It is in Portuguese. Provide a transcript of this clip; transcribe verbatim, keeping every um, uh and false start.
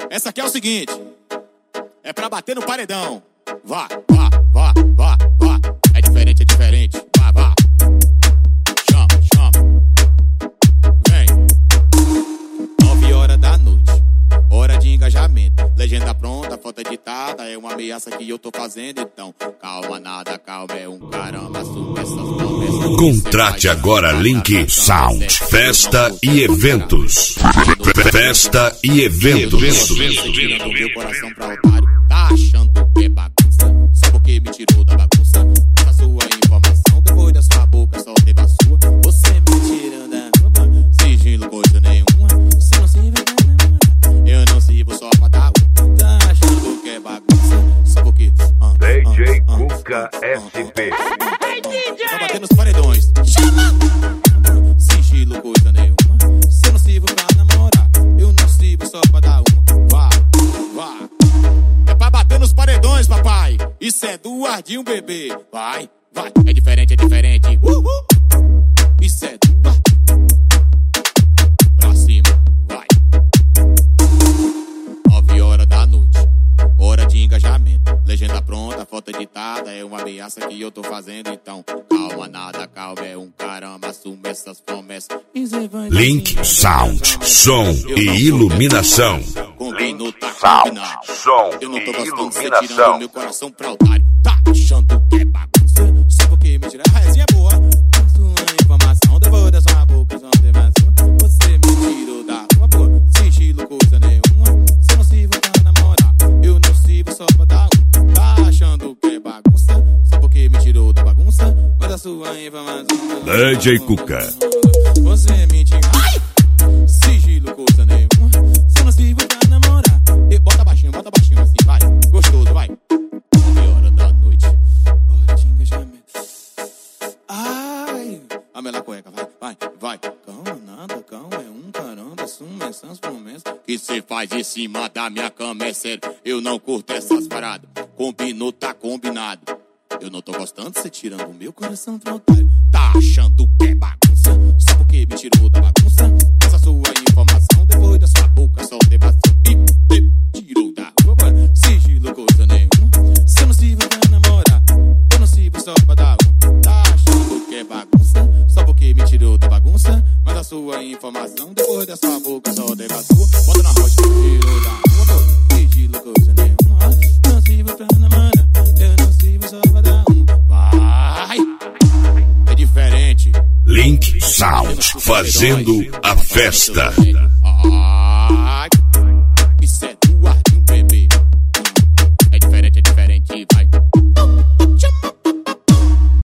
Essa aqui é o seguinte. É pra bater no paredão. Vá, vá, vá, vá, vá. É diferente, é diferente. Vá, vá. Chama, chama. Vem. Nove horas da noite. Hora de engajamento. Legenda pronta, foto editada. É uma ameaça que eu tô fazendo. Então, calma, nada, calma. É um caramba, assume essas promessas. Contrate agora Link Sound. Festa e eventos. Festa e eventos. Tirando meu coração pra otário. Tá achando que é bagunça? Só porque me tirou da bagunça. A sua informação, depois da sua boca só teve a sua. Você me tirando da roupa. Sigilo coisa nenhuma. Se não se vê, eu não sirvo só pra dar uma. Tá achando que é bagunça? Só porque uh, D J uh, uh, Cuca uh, uh, S P. Tá batendo nos paredões. Chama! Sigilo coisa nenhuma. Se eu não sirvo pra namorar, eu não sirvo só pra dar uma. Vá, vá. É pra bater nos paredões, papai. Isso é do Ardinho, bebê. Vai, vai. É diferente, é diferente. Uhul. Isso é do Ardinho. Pra cima, vai. Nove horas da noite. Hora de engajamento. Legenda pronta, foto editada. É uma ameaça que eu tô fazendo. Então, calma, nada, calma. É um caramba, assume essas promessas. Link Sound. Som e iluminação. Combino, tá combinado. Som Eu não tô e gostando de você iluminação. tirando meu coração pra otário. Tá achando que é bagunça? Só porque me tira a resinha boa. Sua informação, depois da sua boca, só tem mais uma. Você me tirou da rua, pô. Sigilo coisa nenhuma. Se eu não sirvo pra namorar, eu não sirvo só pra dar uma. Tá achando que é bagunça? Só porque me tirou da bagunça. Mas a sua informação. D J Cuca. Você me tira. Ai! Sigilo coisa nenhuma. Se eu não sirvo pra namorar. E bota baixinho, bota baixinho assim, vai. Gostoso, vai. Nove horas da noite. Hora de engajamento. Ai! A mela cueca, vai, vai, vai. Calma, nada, calma, é um caramba. Assume essas promessas que cê faz em cima da minha cama, é sério. Eu não curto essas paradas. Combinou, tá combinado. Eu não tô gostando de cê tirando o meu coração pro otário. Tá achando que é bagunça? Só porque me tirou da bagunça. Essa sua informação, depois da sua boca só teve a sua. E te tirou da roupa. Sigilo coisa nenhuma. Se eu não sirvo pra namorar, eu não sirvo só pra dar uma. Tá achando que é bagunça? Só porque me tirou da bagunça. Mas a sua informação, depois da sua boca só teve a sua. Bota na rocha, tirou da roupa. Sigilo coisa nenhuma. Não sirvo pra namorar, eu não sirvo só pra dar uma. Vai! É diferente. Link Sound. Fazendo a festa.